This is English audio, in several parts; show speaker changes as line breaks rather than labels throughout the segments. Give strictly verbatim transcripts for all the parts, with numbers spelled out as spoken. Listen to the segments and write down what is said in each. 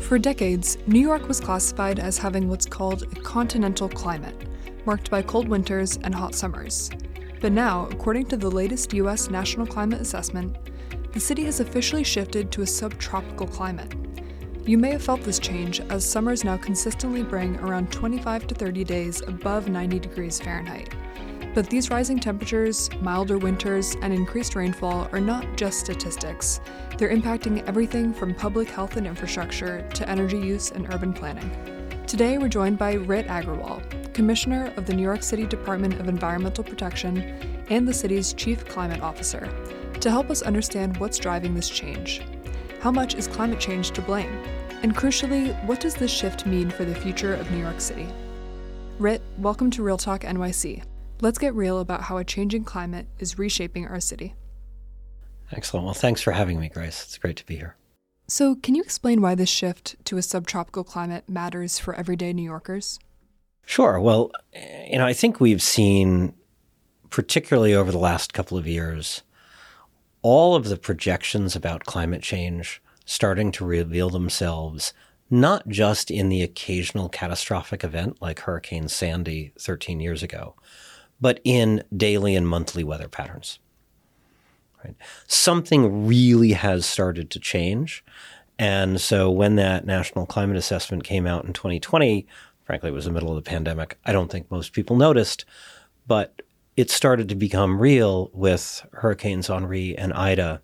For decades, New York was classified as having what's called a continental climate, marked by cold winters and hot summers. But now, according to the latest U S National Climate Assessment, the city has officially shifted to a subtropical climate. You may have felt this change, as summers now consistently bring around twenty-five to thirty days above ninety degrees Fahrenheit. But these rising temperatures, milder winters, and increased rainfall are not just statistics. They're impacting everything from public health and infrastructure to energy use and urban planning. Today, we're joined by Rit Agrawal, Commissioner of the New York City Department of Environmental Protection and the city's Chief Climate Officer, to help us understand what's driving this change. How much is climate change to blame? And crucially, what does this shift mean for the future of New York City? Rit, welcome to Real Talk N Y C. Let's get real about how a changing climate is reshaping our city.
Excellent. Well, thanks for having me, Grace. It's great to be here.
So, can you explain why this shift to a subtropical climate matters for everyday New Yorkers?
Sure. Well, you know, I think we've seen, particularly over the last couple of years, all of the projections about climate change starting to reveal themselves, not just in the occasional catastrophic event like Hurricane Sandy thirteen years ago, but in daily and monthly weather patterns. Right? Something really has started to change. And so when that National Climate Assessment came out in twenty twenty, frankly, it was the middle of the pandemic, I don't think most people noticed, but it started to become real with Hurricanes Henri and Ida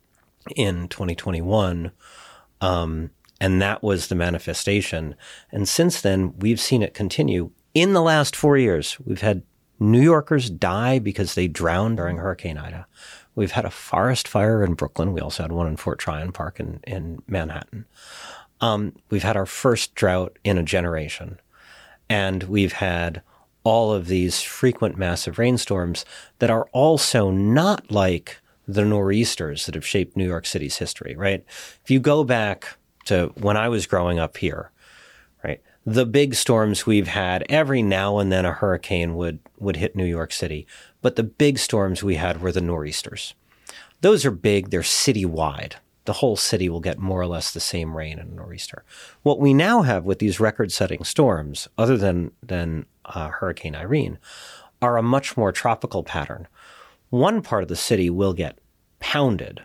in twenty twenty-one. Um, and that was the manifestation. And since then, we've seen it continue. In the last four years, we've had New Yorkers die because they drowned during Hurricane Ida. We've had a forest fire in Brooklyn. We also had one in Fort Tryon Park in, in Manhattan. Um, we've had our first drought in a generation. And we've had all of these frequent massive rainstorms that are also not like the nor'easters that have shaped New York City's history, right? If you go back to when I was growing up here, right, the big storms we've had, every now and then a hurricane would, would hit New York City. But the big storms we had were the nor'easters. Those are big. They're citywide. The whole city will get more or less the same rain in a nor'easter. What we now have with these record-setting storms, other than, than uh, Hurricane Irene, are a much more tropical pattern. One part of the city will get pounded,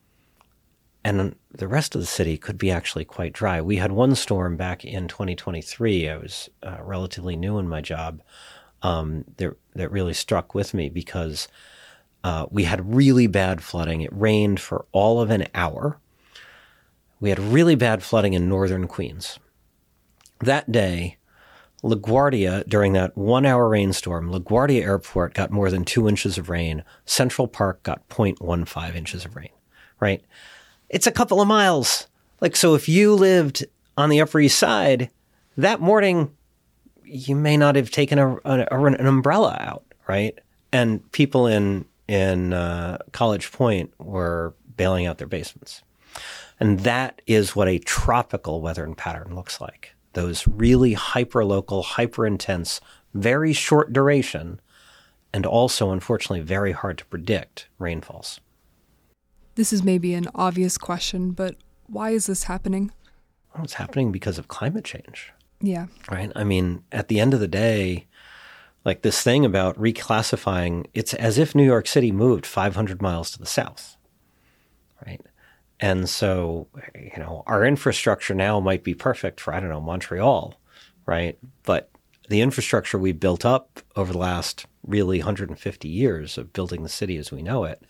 and the rest of the city could be actually quite dry. We had one storm back in twenty twenty-three. I was uh, relatively new in my job. Um, that, that really struck with me because uh, we had really bad flooding. It rained for all of an hour. We had really bad flooding in northern Queens. That day, LaGuardia, during that one-hour rainstorm, LaGuardia Airport got more than two inches of rain. Central Park got zero point one five inches of rain, right? It's a couple of miles. Like, so if you lived on the Upper East Side, that morning, you may not have taken a, a, an umbrella out, right? And people in in uh, College Point were bailing out their basements. And that is what a tropical weather pattern looks like. Those really hyper-local, hyper-intense, very short duration, and also, unfortunately, very hard to predict rainfalls.
This is maybe an obvious question, but why is this happening?
Well, it's happening because of climate change.
Yeah.
Right? I mean, at the end of the day, like this thing about reclassifying, it's as if New York City moved five hundred miles to the south, right? And so, you know, our infrastructure now might be perfect for, I don't know, Montreal, right? But the infrastructure we built up over the last really one hundred fifty years of building the city as we know it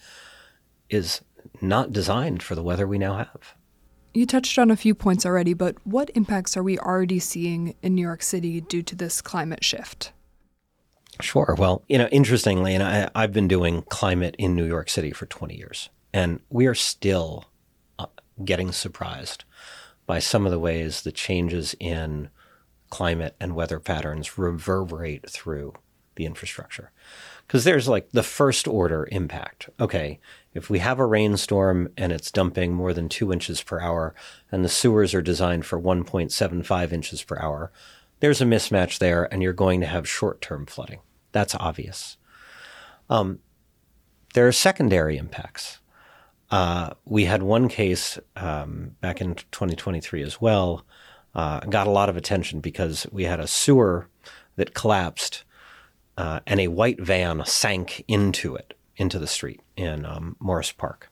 is not designed for the weather we now have.
You touched on a few points already, but what impacts are we already seeing in New York City due to this climate shift?
Sure. Well, you know, interestingly, and I, I've been doing climate in New York City for twenty years, and we are still uh, getting surprised by some of the ways the changes in climate and weather patterns reverberate through the infrastructure. Because there's like the first order impact. Okay, if we have a rainstorm and it's dumping more than two inches per hour and the sewers are designed for one point seven five inches per hour, there's a mismatch there and you're going to have short-term flooding. That's obvious. Um, there are secondary impacts. Uh, we had one case um, back in twenty twenty-three as well, uh, got a lot of attention because we had a sewer that collapsed uh, and a white van sank into it, into the street in um, Morris Park.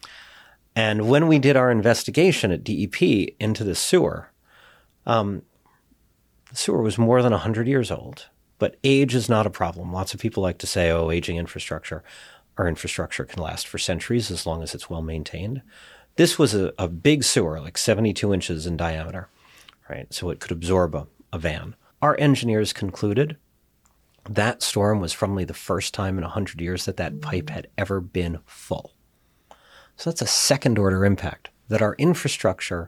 And when we did our investigation at D E P into the sewer, um, the sewer was more than one hundred years old. But age is not a problem. Lots of people like to say, oh, aging infrastructure. Our infrastructure can last for centuries as long as it's well maintained. This was a, a big sewer, like seventy-two inches in diameter, right? So it could absorb a, a van. Our engineers concluded that storm was probably the first time in one hundred years that that pipe had ever been full. So that's a second order impact, that our infrastructure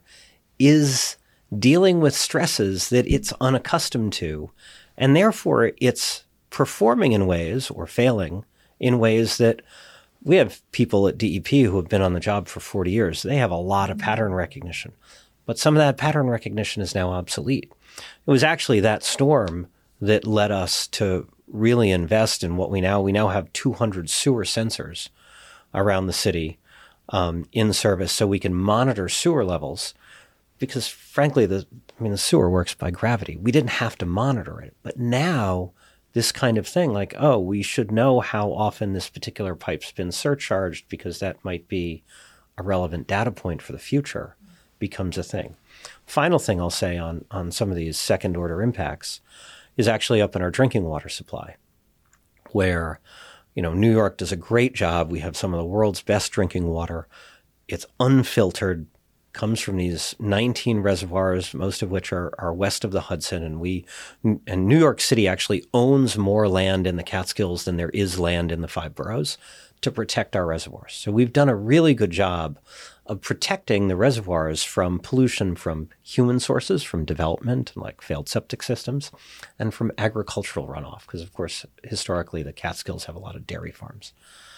is dealing with stresses that it's unaccustomed to, and therefore it's performing in ways, or failing in ways, that we have people at D E P who have been on the job for forty years. They have a lot of pattern recognition, but some of that pattern recognition is now obsolete. It was actually that storm that led us to really invest in what we now, we now have two hundred sewer sensors around the city um, in service, so we can monitor sewer levels. Because frankly, the I mean, the sewer works by gravity. We didn't have to monitor it. But now this kind of thing, like, oh, we should know how often this particular pipe's been surcharged because that might be a relevant data point for the future, becomes a thing. Final thing I'll say on, on some of these second order impacts is actually up in our drinking water supply, where, you know, New York does a great job. We have some of the world's best drinking water. It's unfiltered, comes from these nineteen reservoirs, most of which are, are west of the Hudson. And we, and New York City actually owns more land in the Catskills than there is land in the five boroughs to protect our reservoirs. So we've done a really good job of protecting the reservoirs from pollution from human sources, from development, like failed septic systems, and from agricultural runoff. Because, of course, historically, the Catskills have a lot of dairy farms.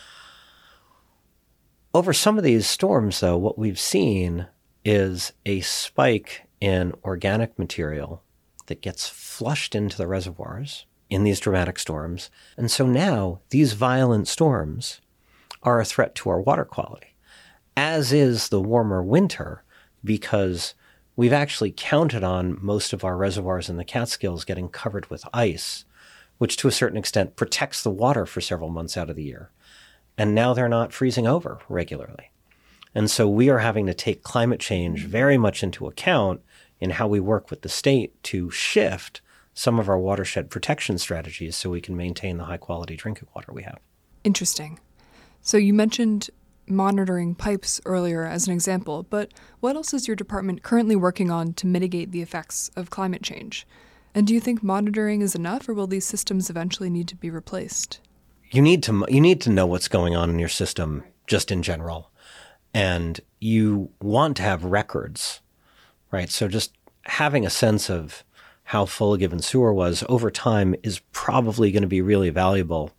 Over some of these storms, though, what we've seen is a spike in organic material that gets flushed into the reservoirs in these dramatic storms. And so now these violent storms are a threat to our water quality, as is the warmer winter, because we've actually counted on most of our reservoirs in the Catskills getting covered with ice, which to a certain extent protects the water for several months out of the year. And now they're not freezing over regularly. And so we are having to take climate change very much into account in how we work with the state to shift some of our watershed protection strategies so we can maintain the high quality drinking water we have.
Interesting. So you mentioned monitoring pipes earlier as an example, but what else is your department currently working on to mitigate the effects of climate change? And do you think monitoring is enough, or will these systems eventually need to be replaced?
You need to you need to know what's going on in your system just in general. And you want to have records, right? So just having a sense of how full a given sewer was over time is probably going to be really valuable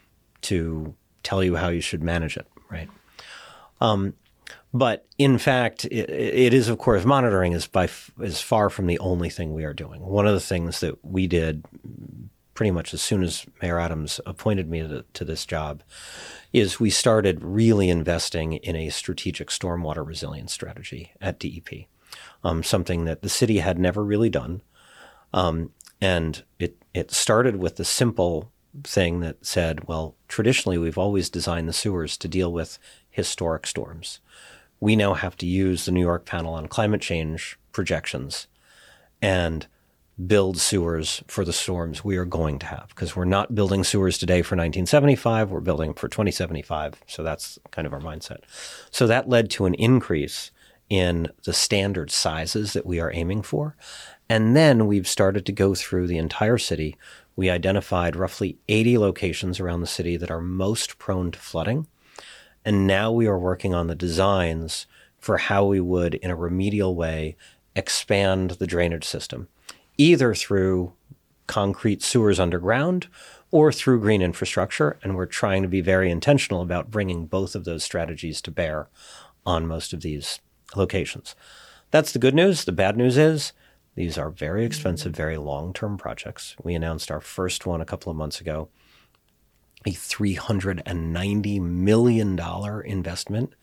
to tell you how you should manage it, right? Um, but in fact, it, it is, of course, monitoring is by is far from the only thing we are doing. One of the things that we did pretty much as soon as Mayor Adams appointed me to, to this job is we started really investing in a strategic stormwater resilience strategy at D E P, um, something that the city had never really done. Um, and it, it started with the simple thing that said, well, traditionally, we've always designed the sewers to deal with historic storms. We now have to use the New York Panel on Climate Change projections and build sewers for the storms we are going to have, because we're not building sewers today for nineteen seventy-five, we're building them for twenty seventy-five. So that's kind of our mindset. So that led to an increase in the standard sizes that we are aiming for. And then we've started to go through the entire city. We identified roughly eighty locations around the city that are most prone to flooding. And now we are working on the designs for how we would, in a remedial way, expand the drainage system, either through concrete sewers underground or through green infrastructure. And we're trying to be very intentional about bringing both of those strategies to bear on most of these locations. That's the good news. The bad news is these are very expensive, very long-term projects. We announced our first one a couple of months ago, a three hundred ninety million dollars investment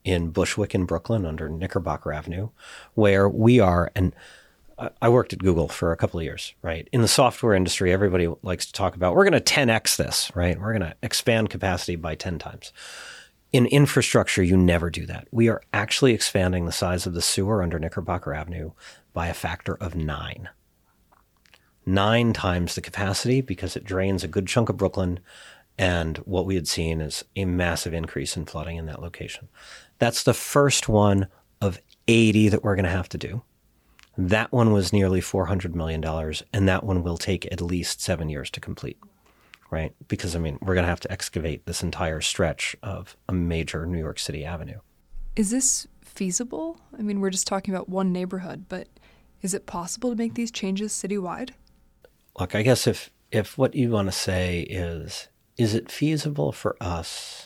in Bushwick in Brooklyn under Knickerbocker Avenue, where we are, and I worked at Google for a couple of years, right? In the software industry, everybody likes to talk about, we're going to ten X this, right? We're going to expand capacity by ten times. In infrastructure, you never do that. We are actually expanding the size of the sewer under Knickerbocker Avenue by a factor of nine. Nine times the capacity because it drains a good chunk of Brooklyn. And what we had seen is a massive increase in flooding in that location. That's the first one of eighty that we're going to have to do. That one was nearly four hundred million dollars, and that one will take at least seven years to complete, right? Because, I mean, we're going to have to excavate this entire stretch of a major New York City avenue.
Is this feasible? I mean, we're just talking about one neighborhood, but is it possible to make these changes citywide?
Look, I guess if, if what you want to say is, is it feasible for us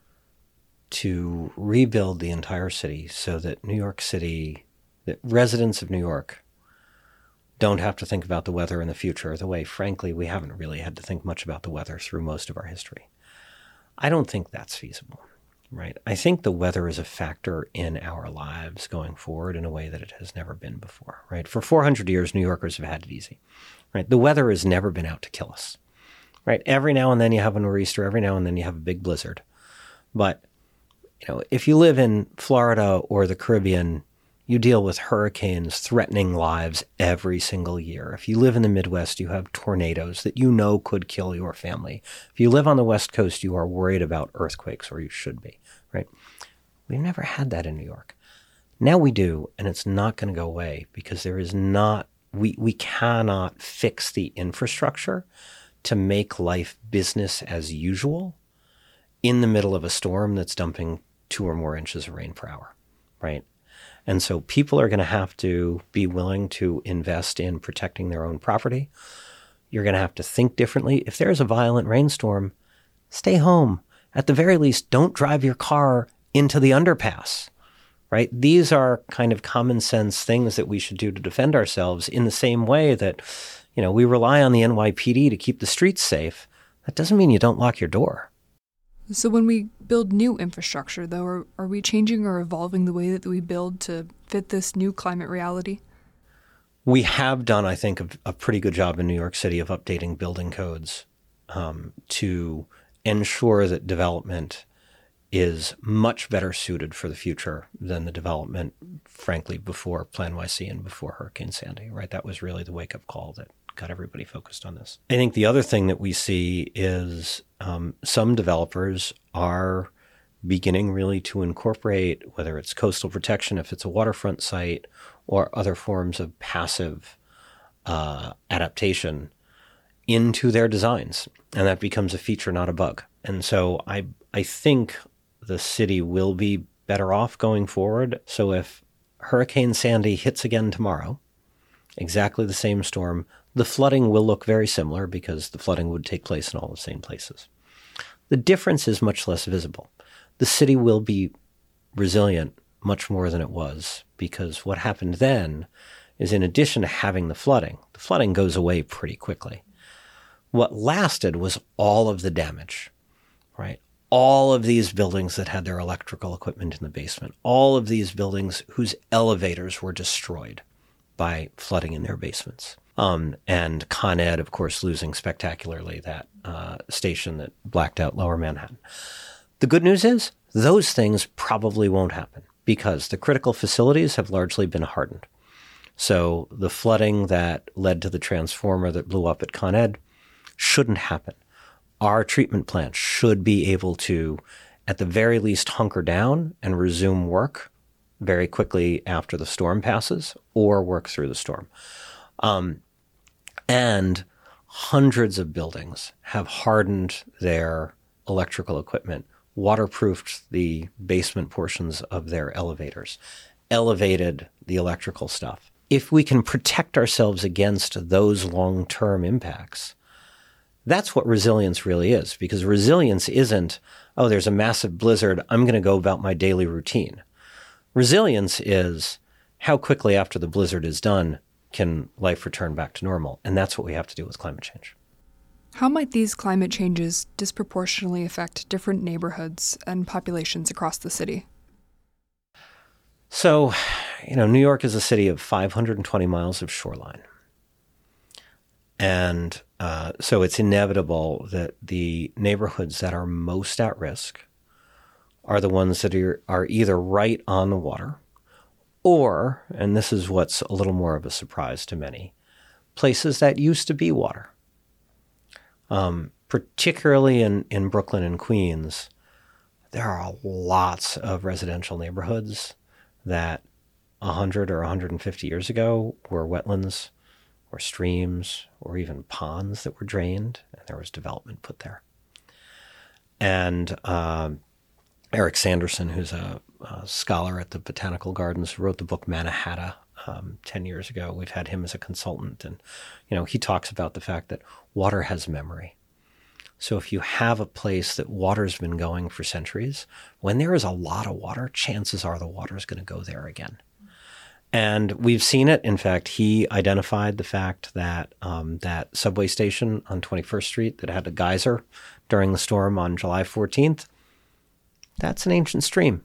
to rebuild the entire city so that New York City, that residents of New York don't have to think about the weather in the future the way, frankly, we haven't really had to think much about the weather through most of our history? I don't think that's feasible, right? I think the weather is a factor in our lives going forward in a way that it has never been before, right? For four hundred years, New Yorkers have had it easy, right? The weather has never been out to kill us. Right. Every now and then you have a nor'easter. Every now and then you have a big blizzard. But, you know, if you live in Florida or the Caribbean, you deal with hurricanes threatening lives every single year. If you live in the Midwest, you have tornadoes that you know could kill your family. If you live on the West Coast, you are worried about earthquakes, or you should be. Right. We've never had that in New York. Now we do, and it's not going to go away because there is not, we, we cannot fix the infrastructure to make life business as usual in the middle of a storm that's dumping two or more inches of rain per hour, right? And so people are going to have to be willing to invest in protecting their own property. You're going to have to think differently. If there's a violent rainstorm, stay home. At the very least, don't drive your car into the underpass, right? These are kind of common sense things that we should do to defend ourselves in the same way that, you know, we rely on the N Y P D to keep the streets safe. That doesn't mean you don't lock your door.
So when we build new infrastructure, though, are, are we changing or evolving the way that we build to fit this new climate reality?
We have done, I think, a, a pretty good job in New York City of updating building codes um, to ensure that development is much better suited for the future than the development, frankly, before Plan Y C and before Hurricane Sandy, right? That was really the wake-up call that got everybody focused on this. I think the other thing that we see is um, some developers are beginning really to incorporate, whether it's coastal protection, if it's a waterfront site, or other forms of passive uh, adaptation into their designs. And that becomes a feature, not a bug. And so I I think the city will be better off going forward. So if Hurricane Sandy hits again tomorrow, exactly the same storm, the flooding will look very similar because the flooding would take place in all the same places. The difference is much less visible. The city will be resilient much more than it was because what happened then is, in addition to having the flooding, the flooding goes away pretty quickly. What lasted was all of the damage, right? All of these buildings that had their electrical equipment in the basement, all of these buildings whose elevators were destroyed by flooding in their basements. Um, and Con Ed, of course, losing spectacularly that uh, station that blacked out Lower Manhattan. The good news is those things probably won't happen because the critical facilities have largely been hardened. So the flooding that led to the transformer that blew up at Con Ed shouldn't happen. Our treatment plant should be able to, at the very least, hunker down and resume work very quickly after the storm passes or work through the storm. Um, and hundreds of buildings have hardened their electrical equipment, waterproofed the basement portions of their elevators, elevated the electrical stuff. If we can protect ourselves against those long-term impacts, that's what resilience really is, because resilience isn't, oh, there's a massive blizzard, I'm going to go about my daily routine. Resilience is how quickly after the blizzard is done can life return back to normal. And that's what we have to do with climate change.
How might these climate changes disproportionately affect different neighborhoods and populations across the city?
So, you know, New York is a city of five hundred twenty miles of shoreline. And uh, so it's inevitable that the neighborhoods that are most at risk are the ones that are, are either right on the water or, and this is what's a little more of a surprise to many, places that used to be water. Um, particularly in, in Brooklyn and Queens, there are lots of residential neighborhoods that one hundred or one hundred fifty years ago were wetlands or streams or even ponds that were drained, and there was development put there. And um, Eric Sanderson, who's a, a scholar at the Botanical Gardens, wrote the book Mannahatta um, ten years ago. We've had him as a consultant, and you know he talks about the fact that water has memory. So if you have a place that water's been going for centuries, when there is a lot of water, chances are the water is going to go there again. And we've seen it. In fact, he identified the fact that um, that subway station on twenty-first Street that had a geyser during the storm on July fourteenth, that's an ancient stream.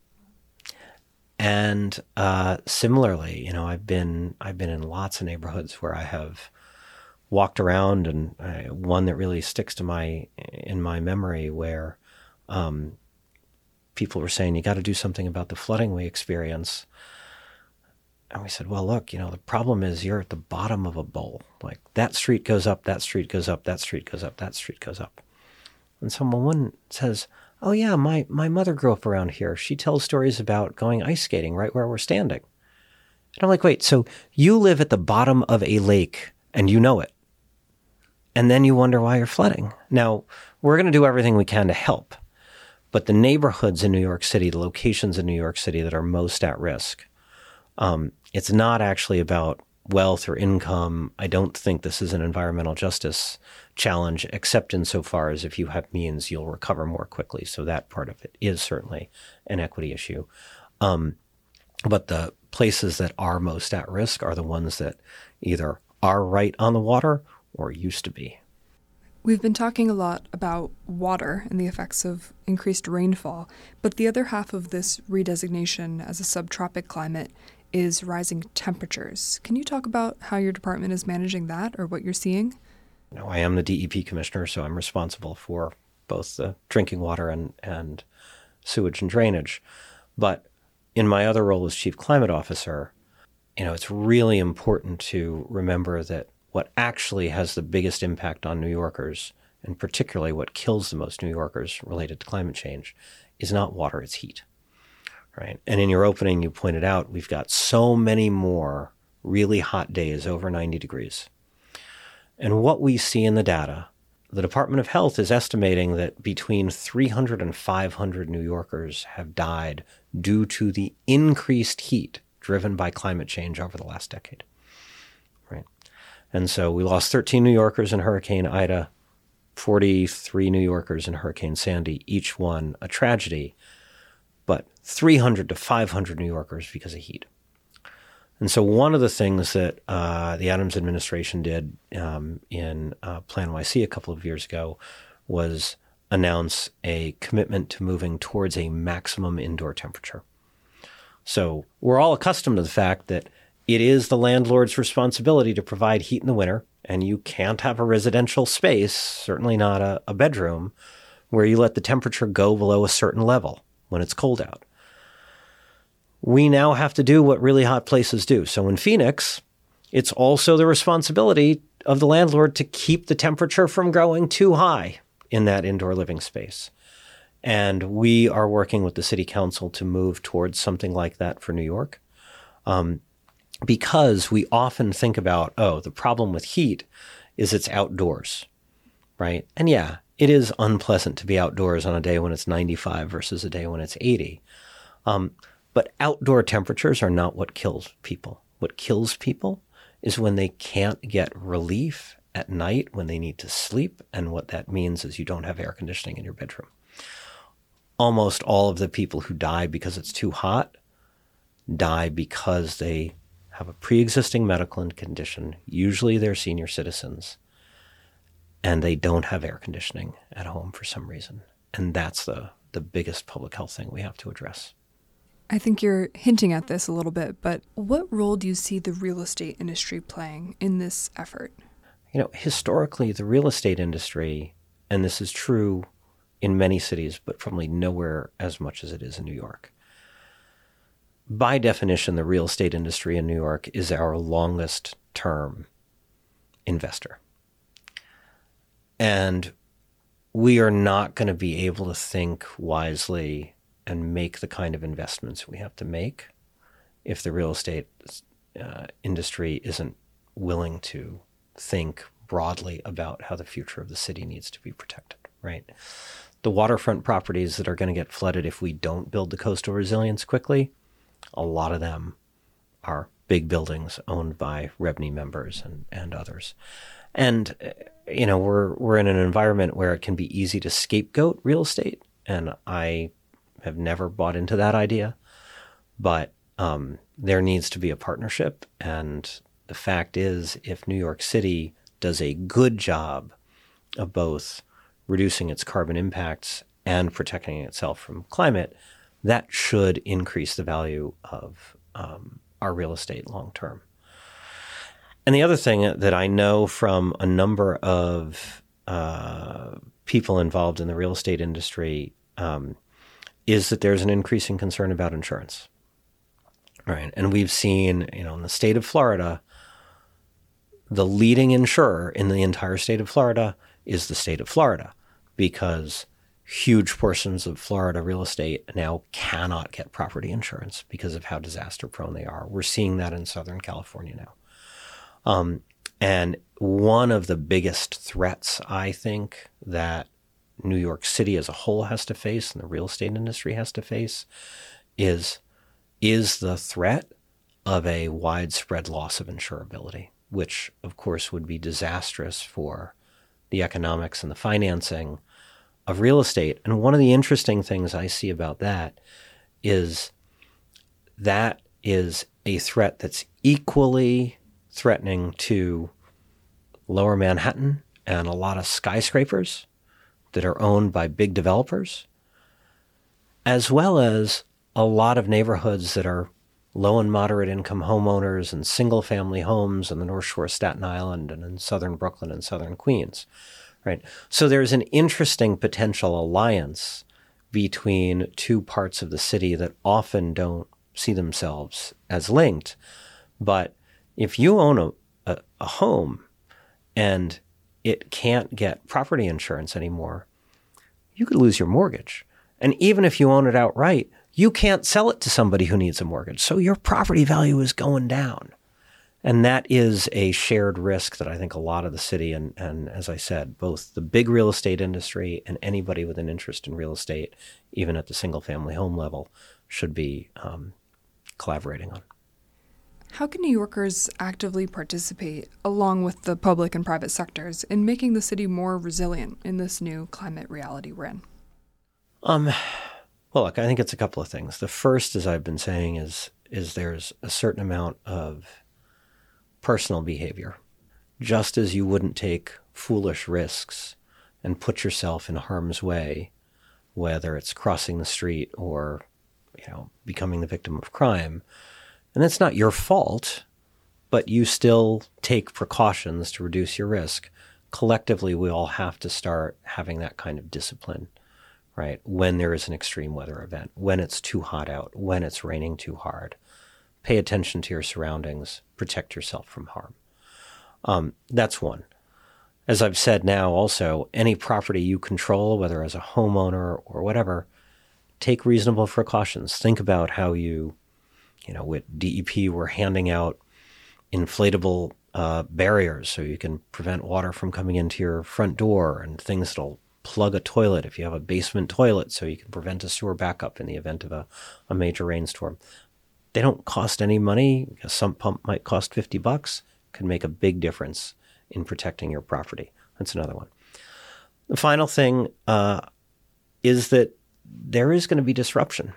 And uh, similarly, you know, I've been I've been in lots of neighborhoods where I have walked around, and uh, one that really sticks to my in my memory where um, people were saying, you got to do something about the flooding we experience. And we said, well, look, you know, the problem is you're at the bottom of a bowl. Like that street goes up, that street goes up, that street goes up, that street goes up. And someone says, oh, yeah, my, my mother grew up around here. She tells stories about going ice skating right where we're standing. And I'm like, wait, so you live at the bottom of a lake and you know it. And then you wonder why you're flooding. Now, we're going to do everything we can to help. But the neighborhoods in New York City, the locations in New York City that are most at risk, um, it's not actually about wealth or income. I don't think this is an environmental justice challenge, except insofar as if you have means, you'll recover more quickly. So that part of it is certainly an equity issue. Um, but the places that are most at risk are the ones that either are right on the water or used to be.
We've been talking a lot about water and the effects of increased rainfall, but the other half of this redesignation as a subtropic climate is rising temperatures. Can you talk about how your department is managing that or what you're seeing?
You know, I am the D E P commissioner, so I'm responsible for both the drinking water and, and sewage and drainage. But in my other role as chief climate officer, you know, it's really important to remember that what actually has the biggest impact on New Yorkers, and particularly what kills the most New Yorkers related to climate change, is not water, it's heat. Right. And in your opening, you pointed out we've got so many more really hot days over ninety degrees. And what we see in the data, the Department of Health is estimating that between three hundred and five hundred New Yorkers have died due to the increased heat driven by climate change over the last decade. Right. And so we lost thirteen New Yorkers in Hurricane Ida, forty-three New Yorkers in Hurricane Sandy, each one a tragedy, but three hundred to five hundred New Yorkers because of heat. And so one of the things that uh, the Adams administration did um, in uh, Plan Y C a couple of years ago was announce a commitment to moving towards a maximum indoor temperature. So we're all accustomed to the fact that it is the landlord's responsibility to provide heat in the winter, and you can't have a residential space, certainly not a, a bedroom, where you let the temperature go below a certain level when it's cold out. We now have to do what really hot places do. So in Phoenix, it's also the responsibility of the landlord to keep the temperature from growing too high in that indoor living space. And we are working with the city council to move towards something like that for New York. Um, because we often think about, oh, the problem with heat is it's outdoors, right? And yeah, it is unpleasant to be outdoors on a day when it's ninety-five versus a day when it's eighty. Um, but outdoor temperatures are not what kills people. What kills people is when they can't get relief at night when they need to sleep. And what that means is you don't have air conditioning in your bedroom. Almost all of the people who die because it's too hot die because they have a pre-existing medical condition. Usually they're senior citizens, and they don't have air conditioning at home for some reason. And that's the, the biggest public health thing we have to address.
I think you're hinting at this a little bit, but what role do you see the real estate industry playing in this effort?
You know, historically, the real estate industry, and this is true in many cities, but probably nowhere as much as it is in New York. By definition, the real estate industry in New York is our longest term investor. And we are not going to be able to think wisely and make the kind of investments we have to make if the real estate uh, industry isn't willing to think broadly about how the future of the city needs to be protected, right? The waterfront properties that are going to get flooded if we don't build the coastal resilience quickly, a lot of them are big buildings owned by REBNY members and, and others. And, you know, we're we're in an environment where it can be easy to scapegoat real estate, and I have never bought into that idea. But um, there needs to be a partnership, and the fact is, if New York City does a good job of both reducing its carbon impacts and protecting itself from climate, that should increase the value of um, our real estate long term. And the other thing that I know from a number of uh, people involved in the real estate industry um, is that there's an increasing concern about insurance. Right. And we've seen, you know, in the state of Florida, the leading insurer in the entire state of Florida is the state of Florida, because huge portions of Florida real estate now cannot get property insurance because of how disaster prone they are. We're seeing that in Southern California now. Um, and one of the biggest threats, I think, that New York City as a whole has to face and the real estate industry has to face is, is the threat of a widespread loss of insurability, which, of course, would be disastrous for the economics and the financing of real estate. And one of the interesting things I see about that is that is a threat that's equally threatening to Lower Manhattan and a lot of skyscrapers that are owned by big developers, as well as a lot of neighborhoods that are low and moderate income homeowners and single family homes on the North Shore of Staten Island and in southern Brooklyn and southern Queens, right? So there's an interesting potential alliance between two parts of the city that often don't see themselves as linked. But if you own a, a, a home and it can't get property insurance anymore, you could lose your mortgage. And even if you own it outright, you can't sell it to somebody who needs a mortgage. So your property value is going down. And that is a shared risk that I think a lot of the city and, and as I said, both the big real estate industry and anybody with an interest in real estate, even at the single family home level, should be um, collaborating on.
How can New Yorkers actively participate, along with the public and private sectors, in making the city more resilient in this new climate reality we're in?
Um, well, look, I think it's a couple of things. The first, as I've been saying, is is there's a certain amount of personal behavior. Just as you wouldn't take foolish risks and put yourself in harm's way, whether it's crossing the street or, you know, becoming the victim of crime. And that's not your fault, but you still take precautions to reduce your risk. Collectively, we all have to start having that kind of discipline, right? When there is an extreme weather event, when it's too hot out, when it's raining too hard. Pay attention to your surroundings, protect yourself from harm. Um, that's one. As I've said now also, any property you control, whether as a homeowner or whatever, take reasonable precautions. Think about how you, you know, with D E P, we're handing out inflatable uh, barriers so you can prevent water from coming into your front door, and things that'll plug a toilet if you have a basement toilet so you can prevent a sewer backup in the event of a, a major rainstorm. They don't cost any money. A sump pump might cost fifty bucks. Could make a big difference in protecting your property. That's another one. The final thing uh, is that there is going to be disruption.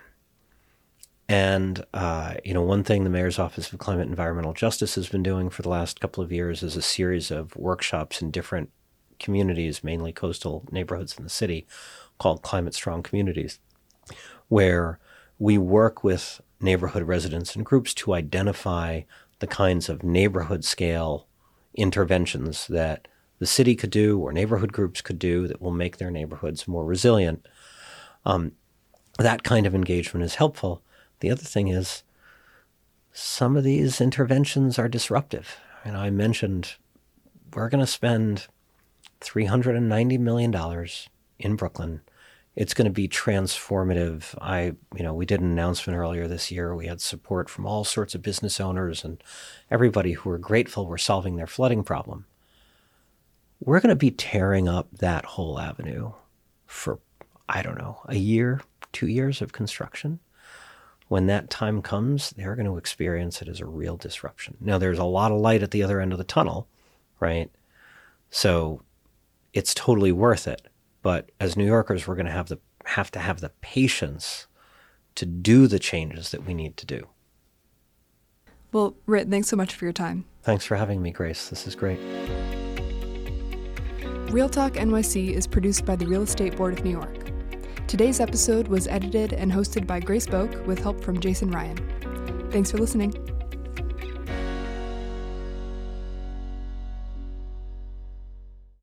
And, uh, you know, one thing the Mayor's Office of Climate and Environmental Justice has been doing for the last couple of years is a series of workshops in different communities, mainly coastal neighborhoods in the city, called Climate Strong Communities, where we work with neighborhood residents and groups to identify the kinds of neighborhood scale interventions that the city could do or neighborhood groups could do that will make their neighborhoods more resilient. Um, that kind of engagement is helpful. The other thing is some of these interventions are disruptive. And I mentioned we're going to spend three hundred ninety million dollars in Brooklyn. It's going to be transformative. I, you know, we did an announcement earlier this year. We had support from all sorts of business owners and everybody who were grateful we're solving their flooding problem. We're going to be tearing up that whole avenue for, I don't know, a year, two years of construction. When that time comes, they're going to experience it as a real disruption. Now, there's a lot of light at the other end of the tunnel, right? So it's totally worth it. But as New Yorkers, we're going to have the have to have the patience to do the changes that we need to do.
Well, Rit, thanks so much for your time.
Thanks for having me, Grace. This is great.
Real Talk N Y C is produced by the Real Estate Board of New York. Today's episode was edited and hosted by Grace Boak with help from Jason Ryan. Thanks for listening.